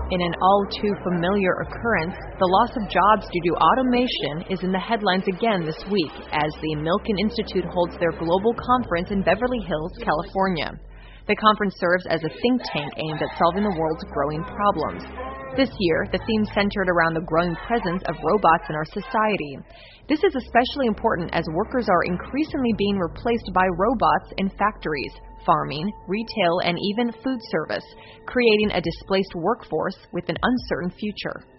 In an all-too-familiar occurrence, the loss of jobs due to automation is in the headlines again this week as the Milken Institute holds their global conference in Beverly Hills, California. The conference serves as a think tank aimed at solving the world's growing problems. This year, the theme centered around the growing presence of robots in our society. This is especially important as workers are increasingly being replaced by robots in factories, farming, retail, and even food service, creating a displaced workforce with an uncertain future.